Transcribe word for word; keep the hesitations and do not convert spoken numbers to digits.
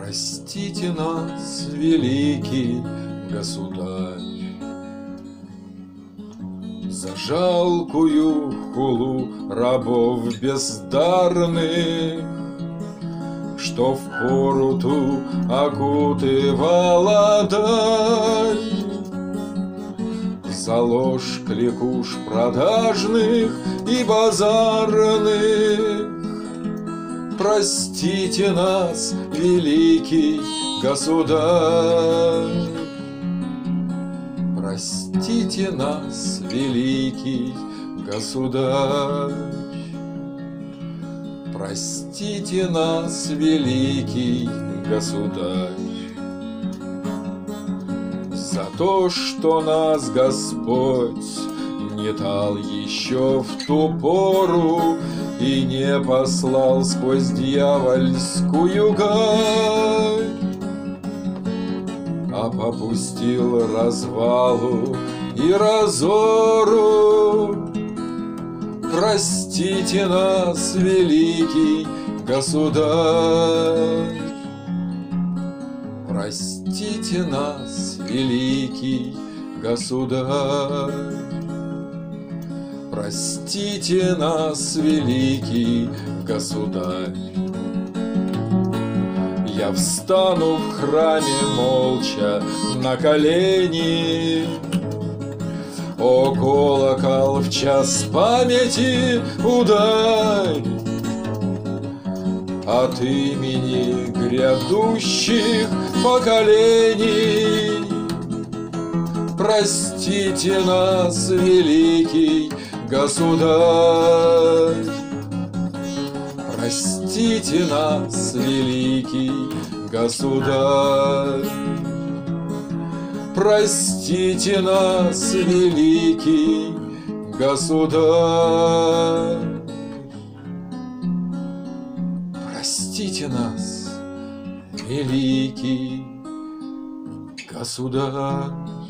Простите нас, великий государь, за жалкую хулу рабов бездарных, что впору ту окутывала даль, за ложь кликуш продажных и базарных. Простите нас, великий государь, простите нас, великий государь, простите нас, великий государь, за то, что нас Господь не дал еще в ту пору и не послал сквозь дьявольскую гарь, а попустил развалу и разору. Простите нас, великий государь, простите нас, великий государь, простите нас, великий государь. Я встану в храме молча на колени, о колокол, в час памяти ударь, от имени грядущих поколений. Простите нас, великий государь, простите нас, великий государь, простите нас, великий государь, простите нас, великий государь.